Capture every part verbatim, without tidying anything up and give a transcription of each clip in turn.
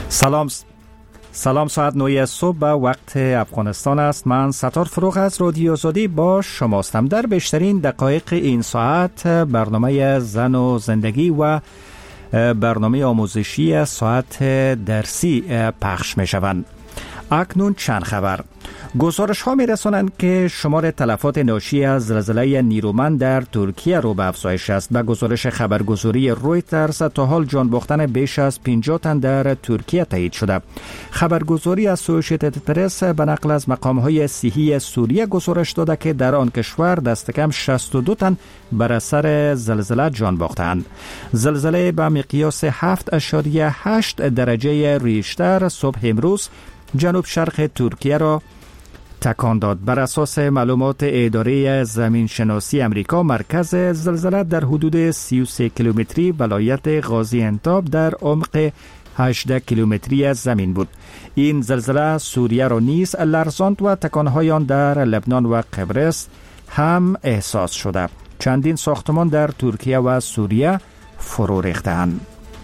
سلام سلام ساعت نه صبح به وقت افغانستان است. من ستار فروغ از رادیو آزادی با شماستم. در بیشترین دقایق این ساعت برنامه زن و زندگی و برنامه آموزشی ساعت درسی پخش می شوند. اکنون چند خبر. گزارش ها می رسانند که شمار تلفات ناشی از زلزله نیرومند در ترکیه رو به افزایش است. به گزارش خبرگزاری رویترز تا حال جان باختن بیش از پنجاه تن در ترکیه تایید شده. خبرگزاری اسوسییتد پرس به نقل از مقام های صحی سوریه گزارش داده که در آن کشور دست کم شصت و دو تن بر اثر زلزله جان باختند. زلزله به مقیاس هفت اشاریه هشت درجه ریشتر صبح امروز جنوب شرق ترکیه را تکان داد. بر اساس معلومات اداره زمین شناسی امریکا، مرکز زلزله در حدود سی و سه کیلومتری ولایت غازی انتاب در عمق هجده کیلومتری از زمین بود. این زلزله سوریه را نیز لرزاند و تکانهای آن در لبنان و قبرس هم احساس شده. چندین ساختمان در ترکیه و سوریه فرو ریختند.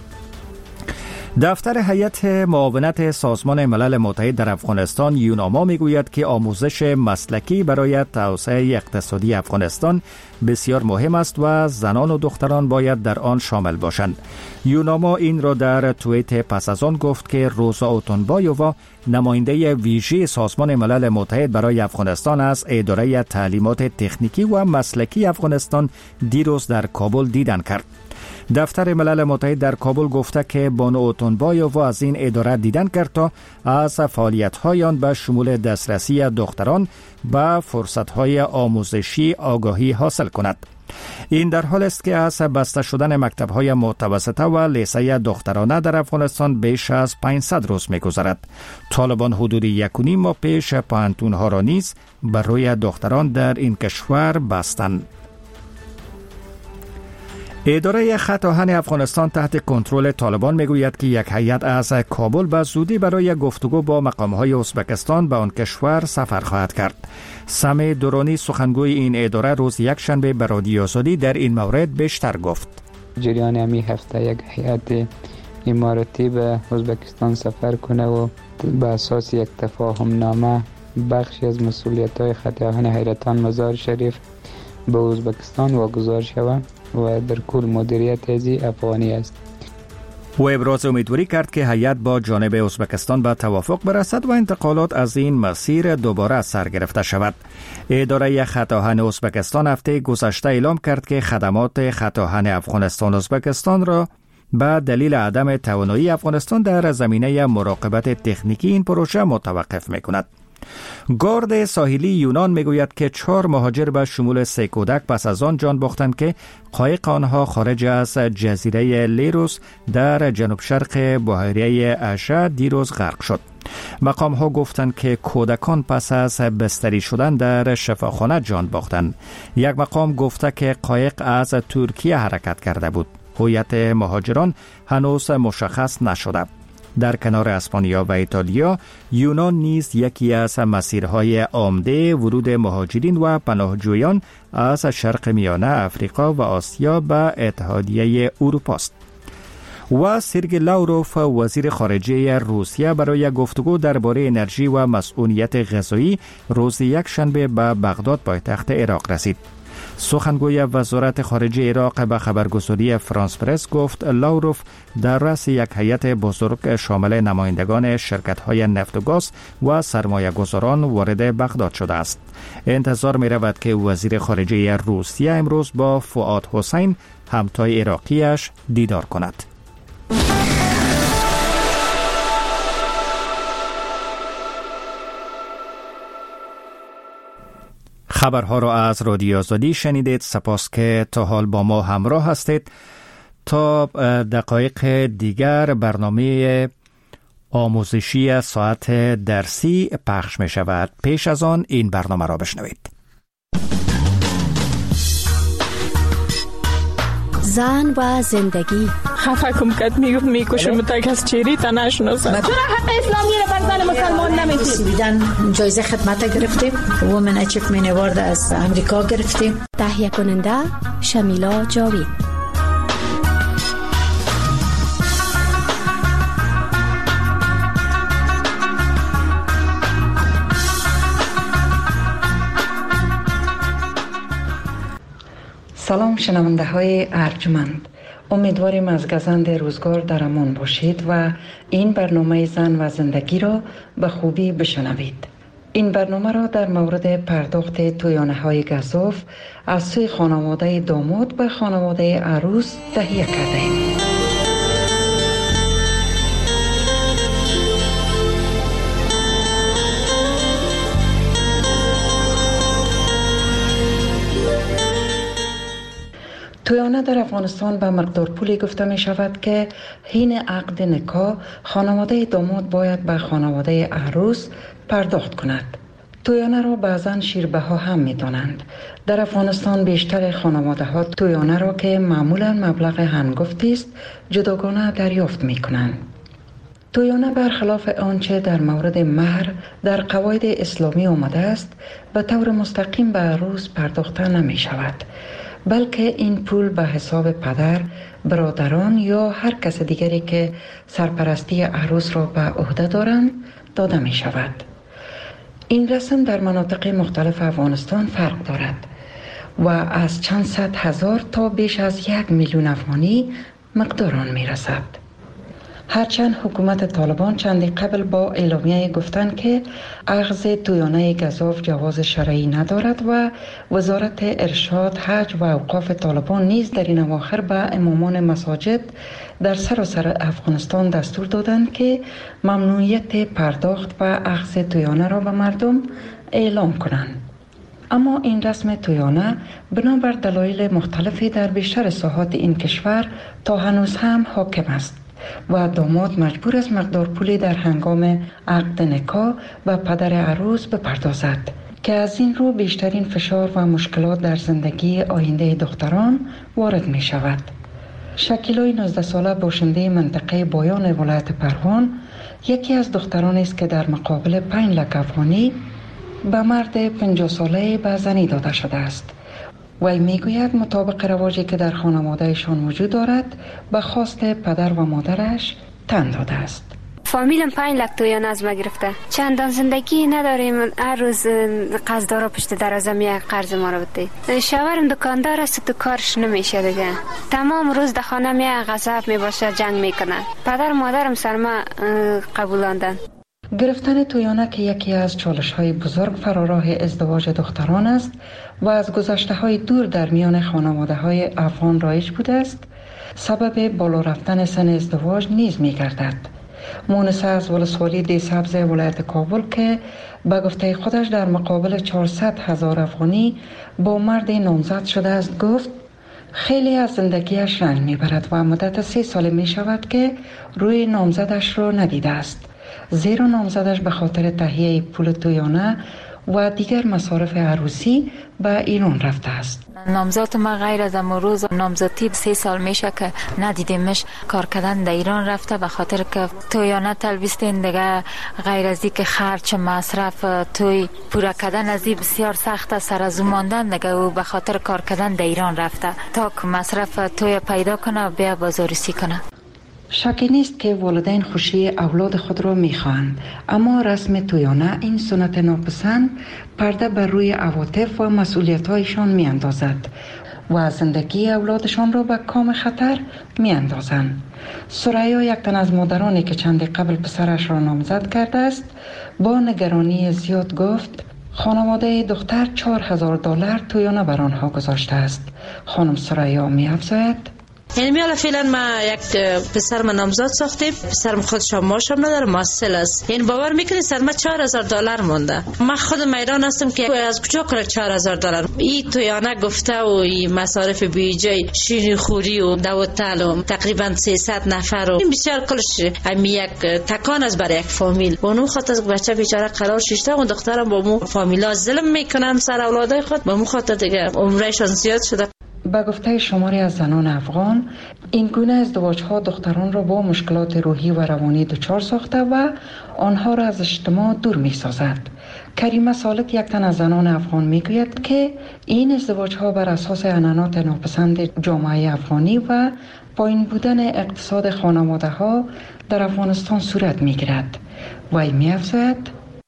دفتر هیئت معاونت سازمان ملل متحد در افغانستان یوناما میگوید که آموزش مسلکی برای توسعه اقتصادی افغانستان بسیار مهم است و زنان و دختران باید در آن شامل باشند. یوناما این را در توییت پس از آن گفت که روزا اوتونبایووا، نماینده ویژه سازمان ملل متحد برای افغانستان از اداره تعلیمات تکنیکی و مسلکی افغانستان دیروز در کابل دیدن کرد. دفتر ملل متحد در کابل گفته که بانو اوتونبایووا از این اداره دیدن کرد تا از فعالیت‌های آن به شمول دسترسی دختران به فرصت‌های آموزشی آگاهی حاصل کند. این در حال است که از بسته شدن مکتب‌های متوسطه و لیسه دخترانه در افغانستان بیش از پانصد روز می‌گذرد. طالبان حدود یک و نیم ماه پیش پوهنتون‌ها را نیز بر روی دختران در این کشور بستند. اداره خط آهن افغانستان تحت کنترل طالبان میگوید که یک هیئت از کابل به زودی برای گفتگو با مقام‌های ازبکستان به آن کشور سفر خواهد کرد. سمی دورانی سخنگوی این اداره روز یکشنبه به رادیو آزادی در این مورد بیشتر گفت. جریان همی هفته یک هیئت اماراتی به ازبکستان سفر کنه و به اساس یک تفاهم نامه بخشی از مسئولیت‌های خط آهن حیرتان مزار شریف به ازبکستان واگذار شود و در کل مدیریت ازی افغانی است. او ابراز امیدواری کرد که هیئت با جانب ازبکستان به توافق برسد و انتقالات از این مسیر دوباره سر گرفته شود. اداره خط آهن ازبکستان هفته گذشته اعلام کرد که خدمات خط آهن افغانستان ازبکستان را به دلیل عدم توانایی افغانستان در زمینه مراقبت تکنیکی این پروژه متوقف می‌کند. گارد ساحلی یونان میگوید که چهار مهاجر به شمول سه کودک پس از آن جان باختند که قایق آنها خارج از جزیره لیروس در جنوب شرق بحیره اشا دیروز غرق شد. مقام ها گفتند که کودکان پس از بستری شدن در شفاخانه جان باختند. یک مقام گفته که قایق از ترکیه حرکت کرده بود. هویت مهاجران هنوز مشخص نشده. در کنار اسپانیا و ایتالیا، یونان نیز یکی از مسیرهای عمده ورود مهاجرین و پناهجویان از شرق میانه افریقا و آسیا به اتحادیه اروپا است. و سرگئی لاوروف، وزیر خارجه روسیه، برای گفتگو درباره انرژی و مسئولیت غذایی روز یکشنبه به بغداد پایتخت عراق رسید. سخنگوی وزارت خارجه عراق به خبرگزاری فرانس پرس گفت لاوروف در رأس یک هیئت بزرگ شامل نمایندگان شرکت‌های نفت و گاز و سرمایه‌گذاران وارد بغداد شده است. انتظار می‌رود که وزیر خارجه روسیه امروز با فؤاد حسین، همتای عراقیش، دیدار کند. خبرها را از رادیو آزادی شنیدید. سپاس که تا حال با ما همراه هستید. تا دقایق دیگر برنامه آموزشی ساعت درسی پخش می شود. پیش از آن این برنامه را بشنوید. زن و زندگی. خفه کم کت میگفت میکشم تک از چیری تا نشناسم. چرا حق اسلامی رو بر زن مسلمان نمیدید؟ سویدن جایزه خدمت گرفتیم. وومن اچیومنت اوارد از امریکا گرفتیم. تهیه کننده شمیلا جاوید. سلام شنونده های ارجمند، امیدواریم از گزند روزگار در امان باشید و این برنامه زن و زندگی را به خوبی بشنوید. این برنامه را در مورد پرداخت تویانه های گزاف از سوی خانواده داماد به خانواده عروس تهیه کرده ایم. تویانه در افغانستان به مقدار پولی گفته می شود که حین عقد نکاح خانواده داماد باید به خانواده عروس پرداخت کند. تویانه را بعضا شیربها هم می دانند. در افغانستان بیشتر خانواده ها تویانه را که معمولا مبلغ هنگفتی است جداگانه دریافت می کنند. تویانه برخلاف آنچه در مورد مهر در قواعد اسلامی آمده است به طور مستقیم به عروس پرداخته نمی شود، بلکه این پول به حساب پدر، برادران یا هر کس دیگری که سرپرستی عروس را به عهده دارند داده می شود. این رسم در مناطق مختلف افغانستان فرق دارد و از چند صد هزار تا بیش از یک میلیون افغانی مقدار آن می رسد. هرچند حکومت طالبان چندی قبل با اعلامیه گفتند که اخذ تویانه گزاف جواز شرعی ندارد و وزارت ارشاد، حج و اوقاف طالبان نیز در این اواخر به امامان مساجد در سراسر افغانستان دستور دادند که ممنوعیت پرداخت و اخذ تویانه را به مردم اعلام کنند. اما این رسم تویانه بنابر دلایل مختلفی در بیشتر ساحات این کشور تا هنوز هم حاکم است و داماد مجبور است مقدار پولی در هنگام عقد نکاح و پدر عروس بپردازد که از این رو بیشترین فشار و مشکلات در زندگی آینده دختران وارد می شود. شکیلای نوزده ساله باشنده منطقه بایان ولایت پروان یکی از دختران است که در مقابل پنج لک افغانی به مرد پنجاه ساله به زنی داده شده است. وی میگوید مطابق رواجی که در خانوادهشان وجود دارد به خواست پدر و مادرش تن داده است. فامیلم پنج لک تویانه از ما گرفته. چندان زندگی نداریم، هر روز قرضدارا پشت درازم یک قرض ما رو بده. شوهرم دکاندار است، تو کارش نمیشه دیگه. تمام روز در خانه می غضب می باشه، جنگ میکنه. پدر مادرم سر ما قبولاندن. گرفتن تویانه که یکی از چالش های بزرگ فراراه ازدواج دختران است و از گذشته های دور در میان خانواده های افغان رایج بوده است، سبب بالا رفتن سن ازدواج نیز می گردد. مونسه از ولسوالی دی سبز ولایت کابل که به گفته خودش در مقابل چهارصد هزار افغانی با مرد نامزد شده است گفت خیلی از زندگیش رنج می برد و مدت سه سال می شود که روی نامزدش رو ندیده است، زیرا نامزدش به خاطر تهیه پول تویانه و دیگر مصارف عروسی به ایران رفته است. نامزد ما غیر از امروز نامزدی سه سال میشه که ندیدیمش. کار کردن در ایران رفته به خاطر که تویانه تلبیستین دیگه، غیر از که خرچ مصرف توی پورا کردن از این بسیار سخت سر از ماندن دیگه، و به خاطر کار کردن در ایران رفته تا که مصرف توی پیدا کنه و بیا بازارسی کنه. شکی نیست که والدین خوشی اولاد خود را میخواهند، اما رسم تویانه این سنت ناپسند پرده بر روی عواطف و مسئولیت‌هایشان میاندازد و زندگی اولادشان را به کام خطر میاندازند. سریا، یک تن از مادرانی که چندی قبل پسرش را نامزد کرده است، با نگرانی زیاد گفت خانواده دختر چهار هزار دلار تویانه بر آنها گذاشته است. خانم سریا می‌افزاید یعنی میالا فعلا ما یک پسر من نامزد ساختیم، پسرم خودش ماشم نداره، محصل است. یعنی باور میکنی سر ما چهار هزار دلار مونده. من خود میدان هستم که از کجا کنه چهار هزار دلار. این تویانه گفته و این مصارف بیجای شیرین خوری و دوتل و تقریبا سیصد نفر و این بسیار کلش هم یک تکان از برای یک فامیل. اونو خاطر بچه بیچاره قرار شیشته و دخترم با مو فامیلا ظلم میکنن سر اولادای خود، با مو خاطر دیگه عمرشان زیاد شده. به گفته شماری از زنان افغان، این گونه ازدواج‌ها دختران را با مشکلات روحی و روانی دچار ساخته و آنها را از اجتماع دور می‌سازد. کریمه سالک، یک تن از زنان افغان، میگوید که این ازدواج‌ها بر اساس عنعنات ناپسند جامعه افغانی و پایین بودن اقتصاد خانواده‌ها در افغانستان صورت می‌گیرد. وی می‌افزاید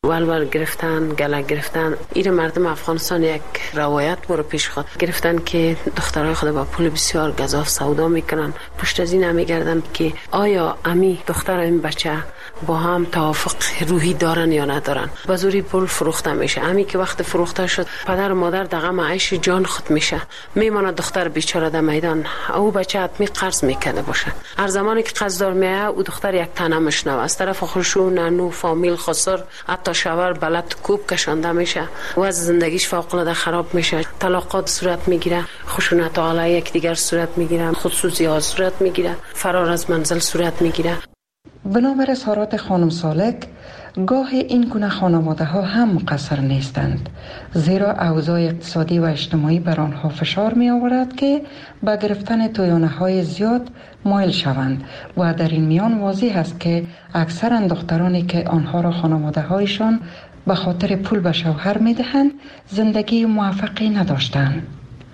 ولول گرفتن، گلک گرفتن. این مردم افغانستان یک روایت برو پیش خود گرفتن که دخترای خود با پول بسیار گزاف سودا میکنن. پشت از این هم میگردن که آیا امی دختر این بچه با هم توافق روحی دارن یا ندارن. با زوری پول فروخته میشه. امی که وقت فروخته شد پدر و مادر در غم عیش جان خود میشه. میمونه دختر بیچاره در میدان. او بچه حتمی قرض میکنه باشه. هر زمانی که قرضدار میایه او دختر یک تنه مشنوه. از طرف خوشو ننو فامیل خسر حتی شوهر بلد کوب کشانده میشه و از زندگیش فوق العاده خراب میشه. طلاقات صورت میگیره، خشونت علیه یک دیگر صورت میگیره، خصوصی ها صورت میگیره، فرار از منزل صورت میگیره. بنابر اظهارات خانم سالک، گاه این گونه خانواده ها هم مقصر نیستند، زیرا اوضاع اقتصادی و اجتماعی بر آنها فشار می آورد که به گرفتن تویانه های زیاد مایل شوند و در این میان واضح است که اکثر دخترانی که آنها را خانواده هایشان به خاطر پول به شوهر می دهند زندگی موفقی نداشتند.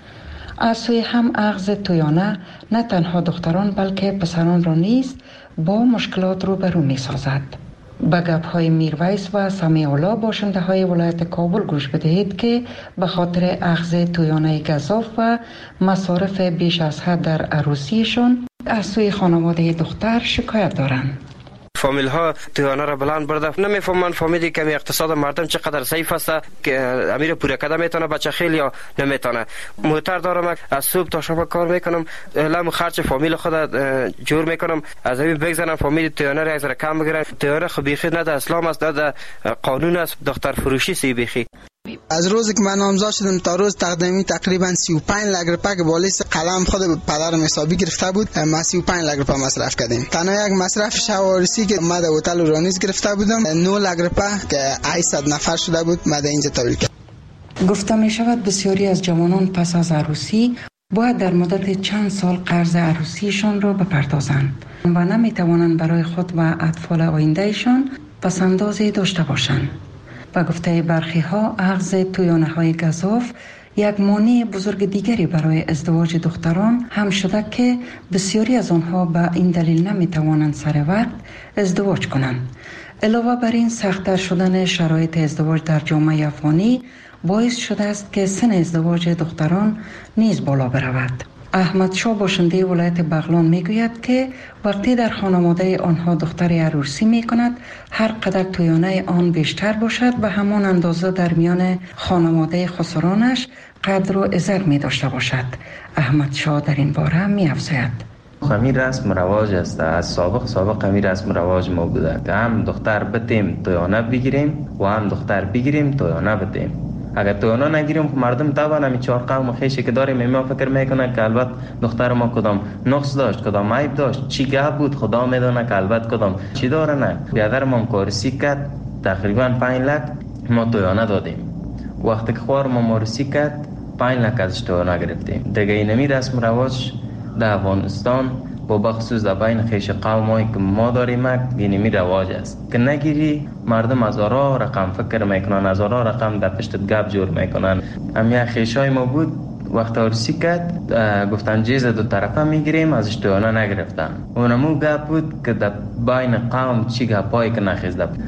از سوی هم اخذ تویانه نه تنها دختران بلکه پسران را نیز با مشکلات روبرو می سازد. به گپ های میرویس و سمیع الله باشنده های ولایت کابل گوش بدهید که به خاطر اخذ تویانه گزاف و مصارف بیش از حد در عروسیشان از سوی خانواده دختر شکایت دارند. فامیل ها تویانه را بلند برده. نمیفهمن فامیلی که اقتصاد مردم چقدر ضعیف است که امیر پوره کده میتونه بچه خیلی یا نمیتونه. موتر دارم، از صبح تا شب کار میکنم، لام خرج فامیل خود جور میکنم، از همین بگذارم فامیل تویانه را از را کم بگیرن. تویانه خو بیخی نه در اسلام است نه در قانون است، دختر فروشی سی بیخی. از روزی که من نامزد شدم تا روز تقدیمی تقریبا سی و پنج لک روپیه که بالیس قلم خود پدرم حسابی گرفته بود، ما سی و پنج لک روپیه مصرف کردیم. تنها یک مصرف شوارسی که ما در هتل رانیز گرفته بودم نه لک روپیه که هشتصد نفر شده بود ما در اینجا تولید کردم. گفته می شود بسیاری از جوانان پس از عروسی باید در مدت چند سال قرض عروسیشان را بپردازند و نمی توانند برای خود و اطفال آیندهشان پسندازی داشته باشند. و گفته برخی ها اخذ تویانه های گزاف یک مانع بزرگ دیگری برای ازدواج دختران هم شده که بسیاری از آنها به این دلیل نمی توانند سر وقت ازدواج کنند. علاوه بر این سخت‌تر شدن شرایط ازدواج در جامعه افغانی باعث شده است که سن ازدواج دختران نیز بالا برود. احمد شاه باشنده ولایت بغلان میگوید که وقتی در خانواده آنها دختر عروسی می کند هر قدر تویانه آن بیشتر باشد و همان اندازه در میان خانواده خسرانش قدر و عزت می داشته باشد. احمد شاه در این باره می افزاید: همین رسم رواج است، از سابق سابق همین رسم رواج ما بوده که هم دختر بتیم تویانه بگیریم و هم دختر بگیریم تویانه بتیم. اگر تویانه نگیریم مردم طبعا همین چهار قوم خیشی که داریم ما فکر میکنه که البته دختر ما کدام نقص داشت، کدام عیب داشت، چی گپ بود خدا میدونه که البته کدام چی داره. نه بیادر ما کارسی کرد تقریبا پنج لک ما تویانه دادیم. وقتی که خوار ما مارسی کرد پنج لک ازش تویانه گرفتیم. دیگه اینمی رسم رواج در افغانستان با بخصوص در بین خیش قومایی که ما داریم اینمی رواج است که نگیری مردم هزارا رقم فکر میکنن، هزارا رقم در پشت گپ جور میکنن. همین خیشای ما بود وقت عروسی کرد گفتن جیز دو طرفه میگیریم، ازش تویانه نگرفتن. اونمو گپ بود که در بین قوم چی گپایی که نخیزده بود.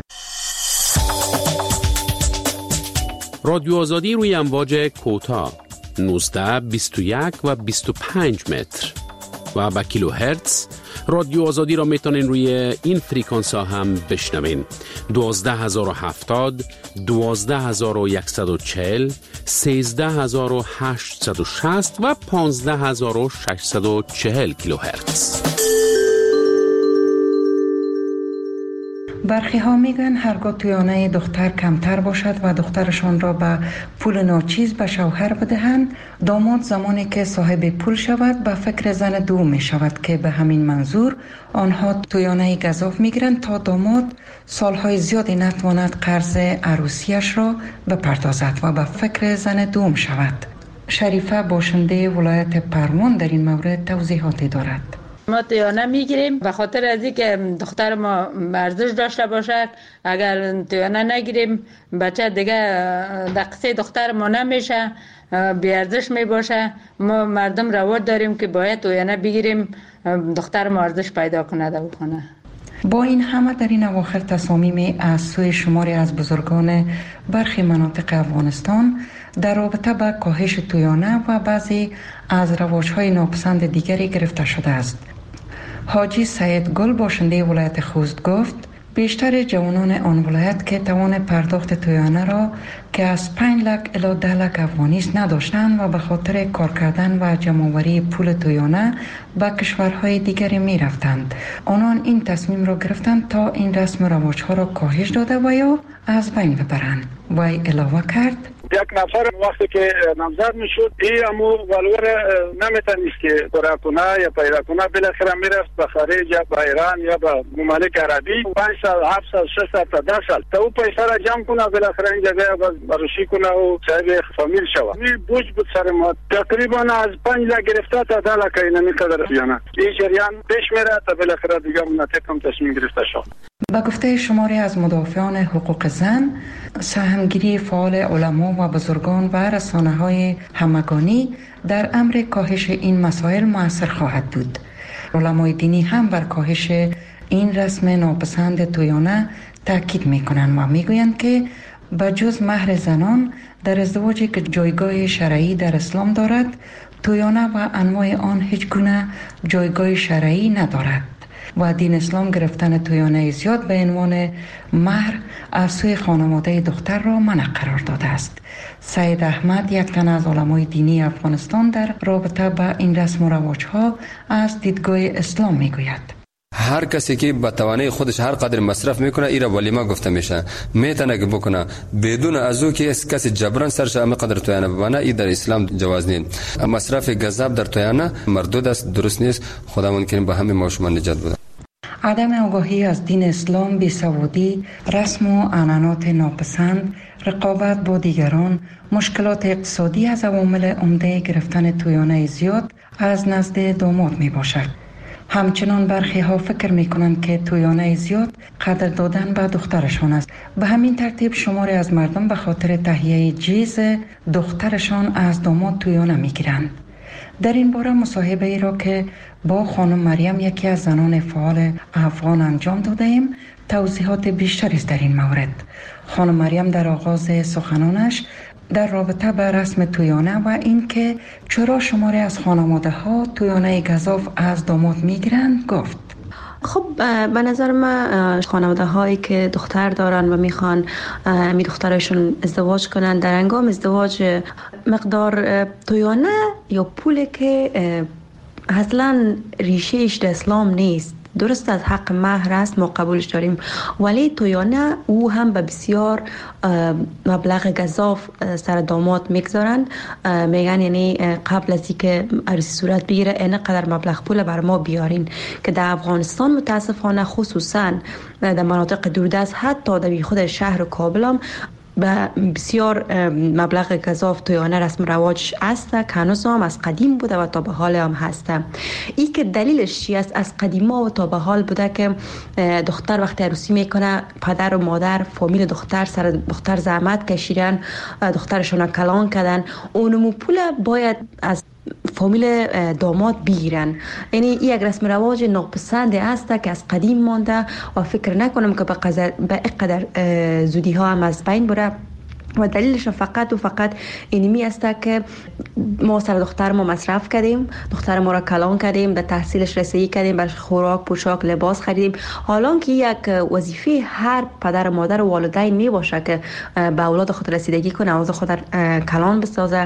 رادیو آزادی روی امواج کوتاه نوزده، بیست و یک و بیست و پنج متر و با کیلو هرتز. رادیو آزادی را میتونین روی این فریکانس ها هم بشنوین: دوازده هزار و هفتاد، دوازده هزار و صد و چهل، سیزده هزار و هشتصد و شصت و پانزده هزار و ششصد و چهل کیلو هرتز. برخی ها میگن هرگاه تویانه دختر کمتر باشد و دخترشان را به پول ناچیز به شوهر بدهند، داماد زمانی که صاحب پول شود به فکر زن دوم می شود که به همین منظور آنها تویانه گزاف میگیرند تا داماد سالهای زیادی نتواند قرض عروسیش را بپردازد و به فکر زن دوم شود. شریفه باشنده ولایت پروان در این مورد توضیحاتی دارد. ما تویانه میگیریم به خاطر از اینکه دختر ما ارزش داشته باشه. اگر تویانه نگیریم بچه دیگه دقیقه دختر ما نمیشه، بی ارزش می باشه. ما مردم رواج داریم که باید تویانه بگیریم دختر ما ارزش پیدا کنه در خانه. با این همه در این اواخر تصامیم از سوی شماری از بزرگان برخی مناطق افغانستان در رابطه با کاهش تویانه و بعضی از رواج‌های ناپسند دیگری گرفته شده است. حاجی سید گل باشنده ولایت خوست گفت بیشتر جوانان آن ولایت که توان پرداخت تویانه را که از پنج لک الی ده لک افغانی است نداشتند و به خاطر کار کردن و جمع‌آوری پول تویانه به کشورهای دیگری می رفتند. آنان این تصمیم را گرفتند تا این رسم و رواج‌ها را کاهش داده و یا از بین ببرند. وی علاوه کرد یک نفر وقتی که نامزد میشد این امو ولور نمیتونست که برای کنه یا پیدا کنه، بالاخره میرفت به خارج یا به ایران یا به ممالک عربی پنج سال هفت سال شش سال تا ده سال تا او پیسه را جمع کنه، بالاخره این جگه بروشی کنه و صاحب فامیل شود. این بوج بود سر ما، تقریبا از پنج لک گرفته تا ده لک این میقدر بیانه این جریان پیش میره تا بالاخره دیگه مناطق هم تصمیم گرفته شد. به گفته شماری از مدافعان حقوق زن، سهمگیری فعال علما و بزرگان و رسانه‌های همگانی در امر کاهش این مسائل مؤثر خواهد بود. علمای دینی هم بر کاهش این رسم ناپسند تویانه تاکید می‌کنند و می‌گویند که بجز مهر زنان در ازدواجی که جایگاه شرعی در اسلام دارد، تویانه و انواع آن هیچ گونه جایگاه شرعی ندارد و دین اسلام گرفتن تویانه زیاد به عنوان مهر از سوی خانواده دختر را منع قرار داده است. سید احمد، یک تن از علمای دینی افغانستان، در رابطه با این رسم و رواج‌ها از دیدگاه اسلام میگوید هر کسی که با توانای خودش هر قدر مصرف میکنه ایرا ولیمه گفته میشه، میتونه که بکنه بدون از او که کسی جبران سرش همه قدر تویانه ببنه. این در اسلام جواز نیست. مصرف غضب در تویانه مردود است، درست نیست. خداوند کریم به همه ما شما نجات بده. عدم آگاهی از دین اسلام، بیسوادی، رسم و عنعنات ناپسند، رقابت با دیگران، مشکلات اقتصادی از عوامل عمده گرفتن تویانه زیاد از نزد داماد می باشد. همچنان برخی ها فکر می کنند که تویانه زیاد قدر دادن به دخترشان است. به همین ترتیب شماری از مردم به خاطر تهیه جیز دخترشان از داماد تویانه می گیرند. در این باره مصاحبه ای را که با خانم مریم، یکی از زنان فعال افغان، انجام داده ایم، توضیحات بیشتری است در این مورد. خانم مریم در آغاز سخنانش در رابطه با رسم تویانه و این که چرا شماری از خانواده ها تویانه گزاف از داماد میگیرند گفت خب به نظر من خانواده هایی که دختر دارن و میخوان می دخترشون ازدواج کنن، در هنگام ازدواج مقدار تویانه یا پولی که اصلا ریشهش در اسلام نیست، درست از حق مهر است، ما قبولش داریم، ولی تویانه او هم به بسیار مبلغ گزاف سر داماد میگذارن. میگن یعنی قبل از اینکه عروسی صورت بگیره این قدر مبلغ پول بر ما بیارین، که در افغانستان متاسفانه خصوصا در مناطق دوردست حتی در خود شهر کابل هم به بسیار مبلغ گزاف تویانه رسم رواج است که هنوز هم از قدیم بوده و تا به حال هم هسته. این که دلیلش چی است؟ از قدیما و تا به حال بوده که دختر وقتی عروسی میکنه پدر و مادر فامیل دختر سر دختر زحمت کشیدن، دخترشون کلان کردن، اونمو پول باید از فامیل داماد بگیرن. یعنی این یک رسم رواج ناپسند است که از قدیم مانده و فکر نکنم که به اینقدر زودی ها هم از بین بره و دلیلش فقط و فقط اینمی است که ما سر دختر ما مصرف کردیم، دختر ما را کلان کردیم، در تحصیلش رسیدگی کردیم، برش خوراک، پوشاک، لباس خریدیم. حالا که یک وظیفه هر پدر و مادر و والدین می باشه که به اولاد خود رسیدگی کنه، اولاد خود کلان بسازه،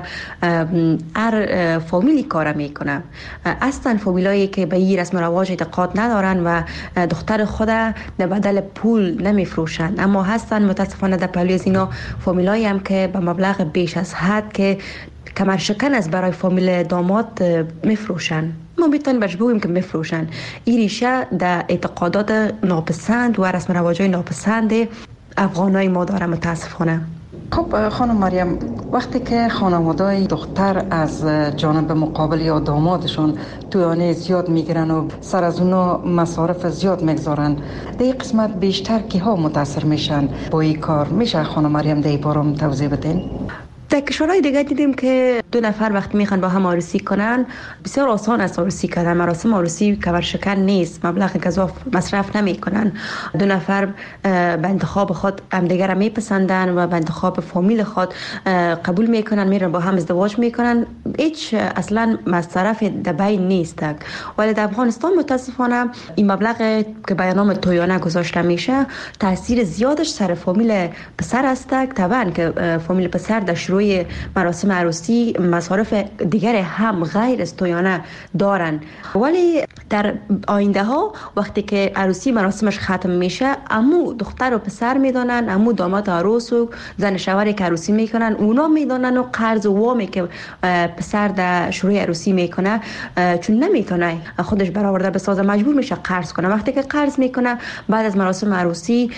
هر فامیلی کار میکنه. اصلا فامیلایی که به این رسم رواج اعتقاد ندارن و دختر خود در بدل پول نمیفروشن، اما هستن متاسفانه در پهلوی از اینا فامیلایی هم که به مبلغ بیش از حد که کمر شکن از برای فامیل داماد میفروشن. ما میتونیم برش بگوییم که میفروشن. این ریشه در اعتقادات ناپسند و رسم رواجای ناپسند افغانای ما داره متاسفانه. خب خانم مریم، وقتی که خانواده‌های دختر از جانب مقابل یا دامادشون تویانه زیاد میگیرن و سر از اونا مصارف زیاد میگذارن، در این قسمت بیشتر کی ها متاثر میشن با این کار؟ میشه خانم مریم در این باره توضیح بدین؟ در کشورهای دیگه دیدیم که دو نفر وقتی میخوان با هم عروسی کنن بسیار آسان است عروسی کردن. مراسم عروسی کمرشکن نیست، مبلغ گزاف مصرف نمیکنن. دو نفر به انتخاب خود همدیگر را میپسندن و به انتخاب فامیل خود قبول میکنن، میرن با هم ازدواج میکنن. هیچ اصلا مصرف دبی نیست. ولی در افغانستان متاسفانه این مبلغ که به نام تویانه گذاشته میشه تاثیر زیادش سر فامیل پسر است. طبعا که فامیل پسر در شروع مراسم عروسی مصارف دیگر هم غیر از تویانه دارن، ولی در آینده ها وقتی که عروسی مراسمش ختم میشه امو دختر و پسر میدونن، امو داماد عروس و زن شوهری که عروسی میکنن اونا میدونن و قرض و وامی که پسر در شروع عروسی میکنه چون نمیتونه خودش برآورده بسازه مجبور میشه قرض کنه. وقتی که قرض میکنه بعد از مراسم عروسی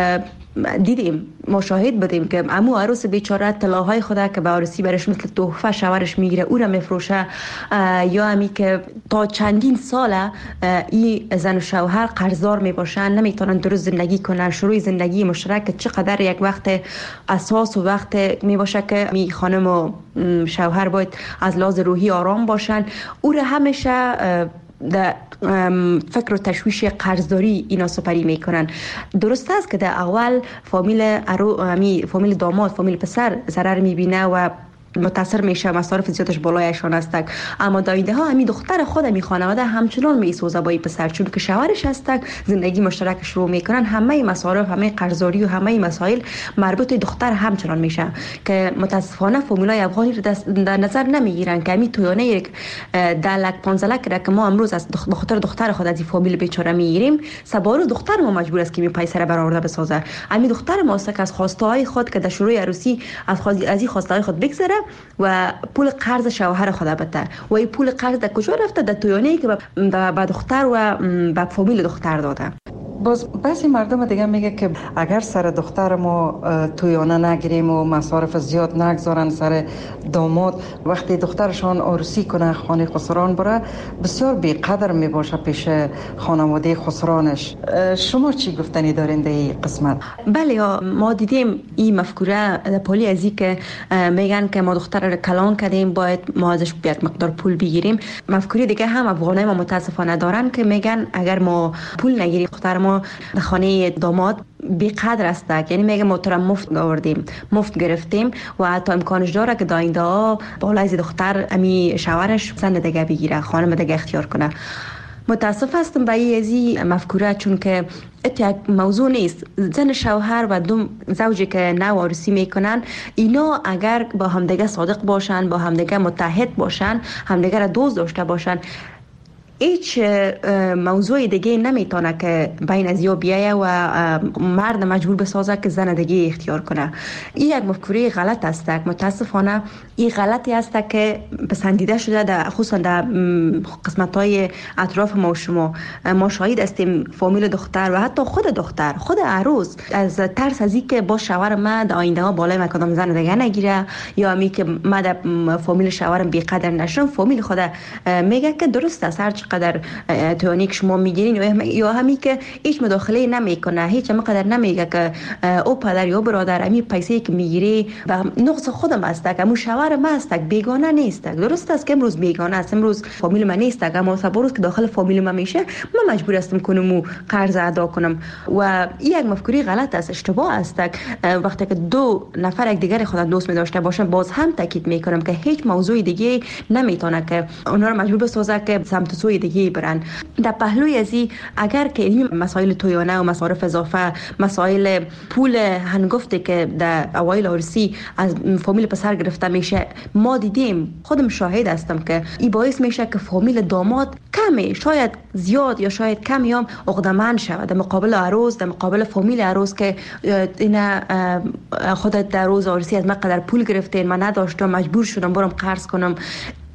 دیدیم ما شاهد بودیم که عمو عروس بیچاره طلاهای خدا که به عروسی برش مثل تحفه شوهرش میگیره او را میفروشه، یا همی که تا چندین ساله این زن و شوهر قرضدار میباشن، نمیتونن درست زندگی کنن. شروع زندگی مشترک چقدر یک وقت اساس و وقت میباشه که می خانم و شوهر باید از لحاظ روحی آرام باشن. او را همیشه در فکر و تشویش قرضداری اینا سپری میکنن. درست است که در اول فامیل ارو فامیل داماد فامیل پسر ضرر میبینه و متاثر میشه، مصارف زیادش بالایشان است، اما در آینده ها همین دختر خود می خانواده همچنان میسوزه با این پسر چون که شوهرش است، زندگی مشترک شروع میکنن. همه مصارف، همه قرضداری و همه مسائل مربوط دختر همچنان میشه که متاسفانه فامیلای افغانی در نظر نمیگیرن که همین تویانه یک ده لک پانزده لک را که ما امروز از به خاطر دختر خود از این فامیل بیچاره میگیریم، سبارو دختر ما مجبور است که می پیسه را برآورده بسازه. همین دختر ما است که از خواسته های خود که در شروع عروسی از از این خواسته های خود بگذره و پول قرض شوهر خود بده و این پول قرض در کجا رفته؟ در تویانه‌ای که به دختر و به فامیل دختر داده. باز بعضی مردم دیگه میگه که اگر سر دختر ما تویانه نگیریم و مصارف زیاد نگذارن سر داماد، وقتی دخترشان عروسی کنه خانه خسران بره بسیار بیقدر میباشه پیش خانواده خسرانش. شما چی گفتنی دارین در این قسمت؟ بله، ما دیدیم این مفکوره در پولی ازی که میگن که ما دختر رو کلان کردیم باید ما ازش یک مقدار پول بگیریم. مفکوره دیگه هم افغانای ما متاسفانه دارن که میگن اگر ما پول نگیریم دختر ما در خانه داماد بیقدر است، یعنی میگه ما تو را مفت آوردیم، مفت گرفتیم و حتی امکانش داره که داینده ها بالای از دختر امی شوهرش زن دیگه بگیره، خانم دیگه اختیار کنه. متاسف هستم به این مفکوره چون که یک موضوع نیست. زن شوهر و دو زوجی که نو عروسی میکنن اینا اگر با همدیگه صادق باشن، با همدیگه متحد باشن، همدیگه را دوست داشته باشن، هیچ موضوع دیگه نمیتونه که بین از یا بیایه و مرد مجبور بسازه که زن دیگه اختیار کنه. این یک مفکوره غلط است. متاسفانه این غلطی است که پسندیده شده در خصوصا در قسمت‌های اطراف ما و شما. ما شاهد هستیم فامیل دختر و حتی خود دختر، خود عروس از ترس از اینکه با شوهر من در آینده ها بالای من کدام زن دیگه نگیره یا امی که من در فامیل شوهرم بی‌قدر نشم، فامیل خود میگه که درست است هر قدر توانی که شما میگیرین یا همی که هیچ مداخله نمیکنه، هیچ مقدر نمیگه که او پدر یا برادر امی پیسه که میگیری و نقص خودم است، امو شوهر من است، بیگانه نیست. درست است که امروز بیگانه است، امروز فامیل من نیست، اما صبروز که داخل فامیل من میشه من مجبور هستم کنم و قرض ادا کنم و این یک مفکوره غلط است، اشتباه است. وقتی که دو نفر یک دیگر خود دوست می داشته باشن باز هم تاکید میکنم که هیچ موضوع دیگه نمیتونه که اونا رو مجبور بسازه که سمت سوی دیگه برن. در پهلوی ازی اگر که این مسائل تویانه و مصارف اضافه، مسائل پول هنگفته که در اوایل عروسی از فامیل پسر گرفته میشه، ما دیدیم، خودم شاهد هستم که این باعث میشه که فامیل داماد کمی، شاید زیاد یا شاید کمی هم عقده‌مند شود در مقابل عروس، در مقابل فامیل عروس که اینا خودت در روز عروسی از من قدر پول گرفتین، من نداشتم، مجبور شدم برم قرض کنم.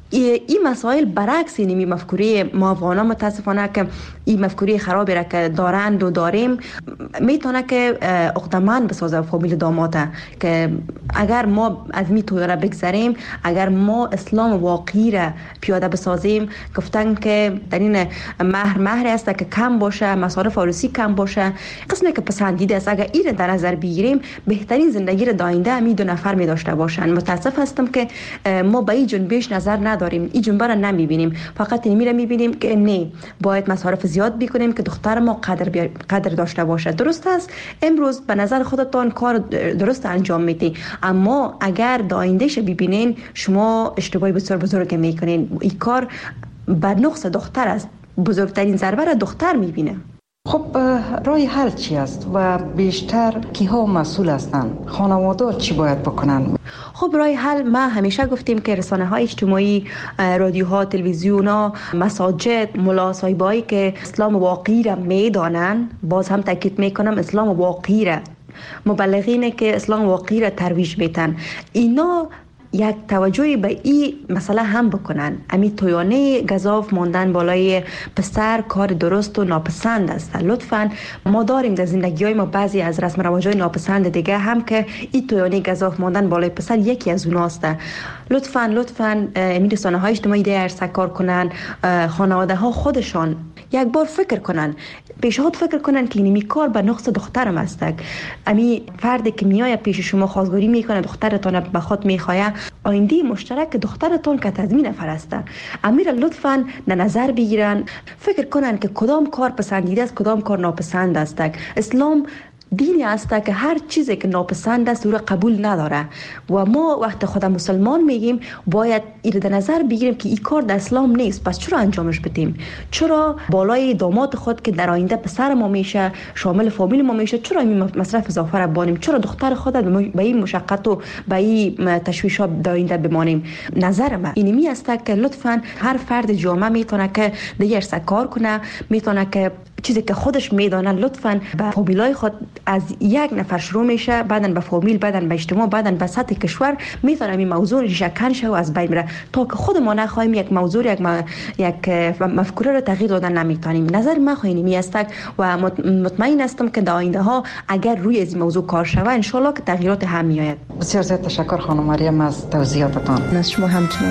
این مسائل برعکس اینمی مفکوره ماوانا متاسفانه که این مفکوره خرابی را که دارند و داریم میتونه که اقدمان بسازه فامیل داماده که اگر ما از می توی را بگذاریم، اگر ما اسلام واقعی را پیاده بسازیم، گفتن که در این مهر مهر است که کم باشه، مصارف عروسی کم باشه، قسمی که پسندیده است، اگر این در نظر بگیریم بهترین زندگی را داینده امی دو نفر می داشته باشند. متاسف هستم که ما به این جنبش نظر نداریم، این جنبه را نمیبینیم، فقط این میره میبینیم که نه باید مصارف زیاد بکنیم که دختر ما قدر بی... قدر داشته باشه. درست است امروز به نظر خودتان کار درست انجام میدی، اما اگر دایندهش ببینین شما اشتباهی بسیار بزرگ میکنین. این کار بر نقص دختر است، بزرگترین ضربه را دختر میبینه. خب رای حل چی است و بیشتر کیها مسئول هستند؟ خانواده چی باید بکنن؟ خب رای حل ما همیشه گفتیم که رسانه های اجتماعی، رادیوها، تلویزیونها، مساجد، ملا صاحبایی که اسلام واقعی را میدانن، باز هم تاکید میکنم اسلام واقعی را، مبلغینه که اسلام واقعی را ترویج میتن، اینا یک توجهی به این مسئله هم بکنن. امی تویانه گزاف ماندن بالای پسر کار درست و ناپسند است. لطفاً ما داریم در زندگی های ما بعضی از رسم رواج های ناپسند دیگه هم که این تویانه گزاف ماندن بالای پسر یکی از اوناست. لطفاً لطفاً امی رسانه های اجتماعی دیگر سکار کنن، خانواده ها خودشان یک بار فکر کنن، پیشنهاد فکر کنن که اینمی کار به نقص دخترم است. امی فردی که میای پیش شما خواستگاری میکنه، دخترتان به خود میخواه، آینده مشترک دخترتان که تضمین نفر است. امیر لطفاً نظر بگیرن، فکر کنن که کدام کار پسندیده است، کدام کار ناپسند است. اسلام دینی است که هر چیزی که ناپسند است او را قبول نداره و ما وقت خود مسلمان میگیم باید این در نظر بگیریم که این کار در اسلام نیست. پس چرا انجامش بدیم؟ چرا بالای داماد خود که در آینده پسر ما میشه، شامل فامیل ما میشه، چرا این مصرف اضافه را بانیم؟ چرا دختر خود به این مشقت و به این تشویشات در آینده بمانیم؟ نظر من اینمی است که لطفاً هر فرد جامعه میتونه که دیگر سکار کنه، میتونه که چیزی که خودش میدانه لطفاً به فامیلای خود از یک نفر شروع میشه، بعدن به فامیل، بعدن به اجتماع، بعدن به سطح کشور میتونه این موضوع ریشه کن شه و از بین بره تا که خود ما نخواهیم یک موضوع یک م... یک مفکوره رو تغییر دادن نمیتونیم. نظر من خواهی می است و مطمئن هستم که در آینده ها اگر روی از این موضوع کار شود ان شاء الله که تغییرات هم میآید. بسیار زیاد تشکر خانم مریم از توضیحاتتان. از شما همچنین.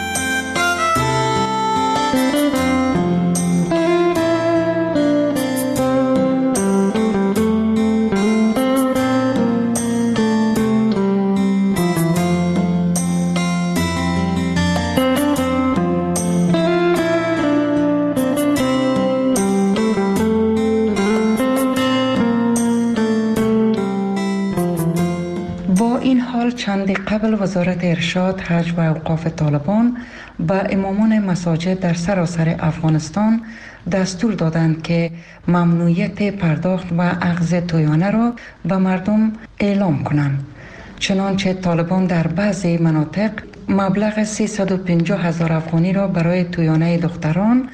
چند قبل وزارت ارشاد، حج و اوقاف طالبان به امامان مساجد در سراسر افغانستان دستور دادند که ممنوعیت پرداخت و اخذ تویانه را به مردم اعلام کنند. چنانچه طالبان در بعضی مناطق مبلغ سیصد و پنجاه هزار افغانی را برای تویانه دختران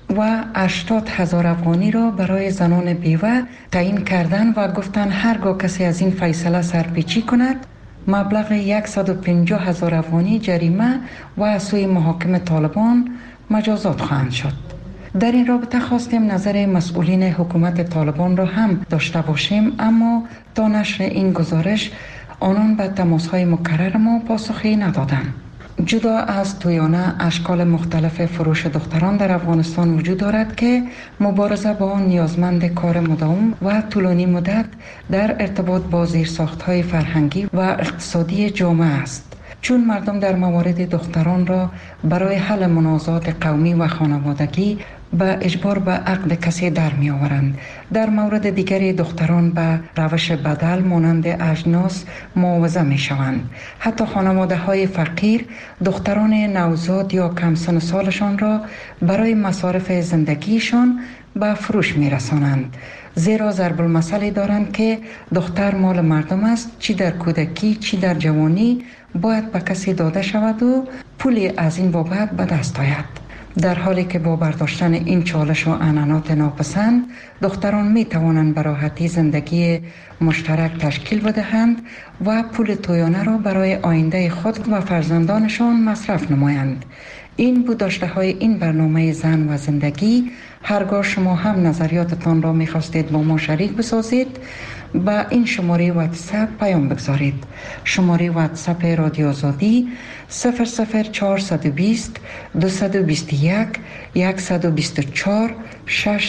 و هشتاد هزار افغانی را برای زنان بیوه تعیین کردند و گفتند هرگاه کسی از این فیصله سرپیچی کند مبلغ صد و پنجاه هزار افغانی جریمه و از سوی محاکم طالبان مجازات خواهند شد. در این رابطه خواستیم نظر مسئولین حکومت طالبان را هم داشته باشیم، اما تا نشر این گزارش آنان به تماس‌های مکرر ما پاسخی ندادند. جدا از تویانه، اشکال مختلف فروش دختران در افغانستان وجود دارد که مبارزه با آن نیازمند کار مداوم و طولانی مدت در ارتباط با زیرساخت‌های فرهنگی و اقتصادی جامعه است. چون مردم در موارد دختران را برای حل منازعات قومی و خانوادگی به اجبار به عقد کسی در می آورند. در مورد دیگری دختران به روش بدل مانند اجناس معاوضه می شوند. حتی خانواده های فقیر دختران نوزاد یا کم سن سالشان را برای مصارف زندگیشان به فروش می رسانند. زیرا ضرب المثلی دارند که دختر مال مردم است، چی در کودکی چی در جوانی باید به کسی داده شود و پولی از این بابت به دست آید. در حالی که با برداشتن این چالش و عنعنات ناپسند دختران می توانند به راحتی زندگی مشترک تشکیل بدهند و پول تویانه را برای آینده خود و فرزندانشان مصرف نمایند. این بود داشته های این برنامه زن و زندگی. هرگاه شما هم نظریاتتان را میخواستید با ما شریک بسازید با این شماره واتساپ پیام بگذارید. شماره واتساپ رادیو آزادی صفر صفر چهارصد و بیست دویست و بیست و یک صد و بیست و چهار شش